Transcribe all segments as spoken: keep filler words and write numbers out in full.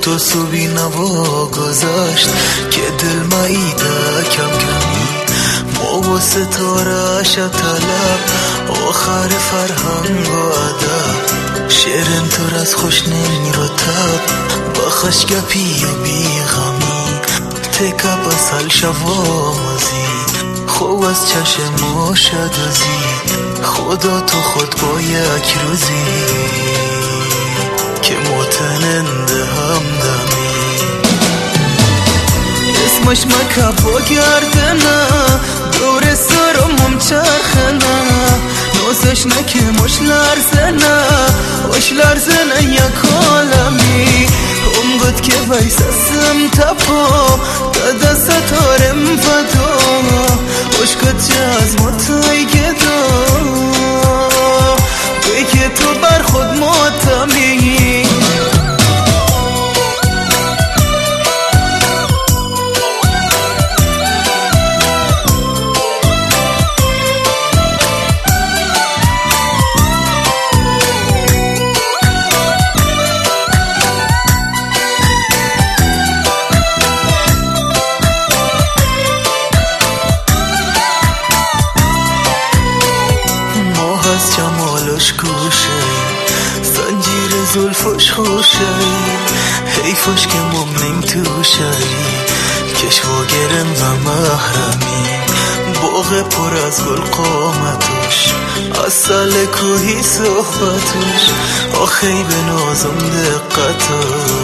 تو سوی نوا گذاشت که دل مایده کم کمی ما و ستاره شد طلب آخر فرهنگ و ادب شعرم تو از خوش نمی رو تب با خشگپی و بیغمی تکه بسال شوامزی خوب از چشم ما شدازی خدا تو خود با یک روزی که متننده همدمی اسمش مکه با گردنه دور سرم چرخنه نوزش نکه مش لرزنه وش لرزنه یک عالمی هم گد که ویسسم تپا داده ستارم فدا وش گد چه از متای گدا بگه تو بر خود ماتمی جمالش گوشه زنجیر زلفش خوشه حیفش که ممنیم توشه کشواگرم و محرمی باغ پر از گل قامتش اصل کوهی صحبتش آخی به نازم دقتش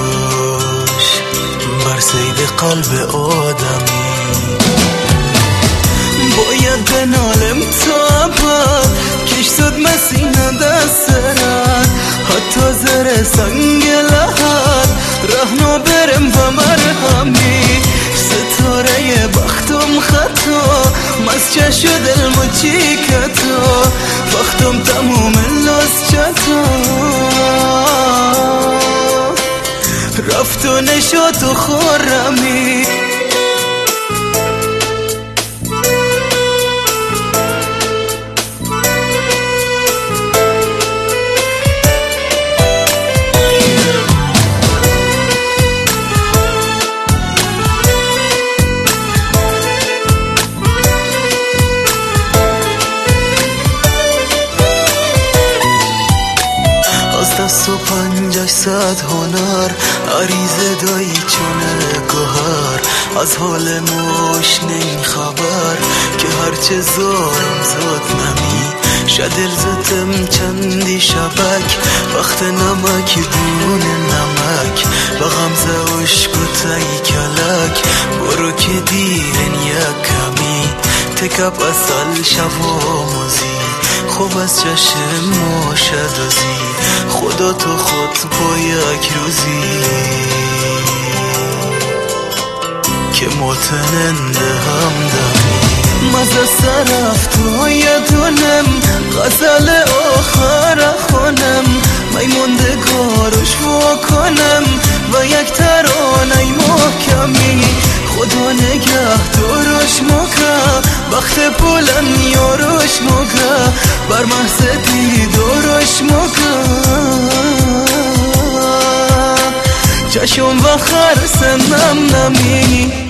بر سید قلب آدمی باید بنالم تا بعد کش زد مسینه دست رد حتی زر سنگ لحد رهنا برم و مرهمی ستاره بختم خطا مسچه شد المچی کتا بختم تموم لاس چتا رفت و نشات و خورمی دست و پنجش صد هنر عریضه دایی چونه گوهر از حال موش نمی خبر که هرچه زارم زاد نمی شدل زدم چندی شبک وقت نمک دون نمک و غمزه عشق و تایی کلک برو که دیرن یک کمی تکب اصل شواموزی خوب از چشم ما شدازی خدا تو خود با یک روزی که متننده همدمی مزه سرف تو یدونم غزل آخر خونم میموندگارش واکنم و یک ترانه محکمی خدا نگه دارش مکه وقت بلند یارش مکه بر محض دیدارش مکه چشم و خرسم نم نمی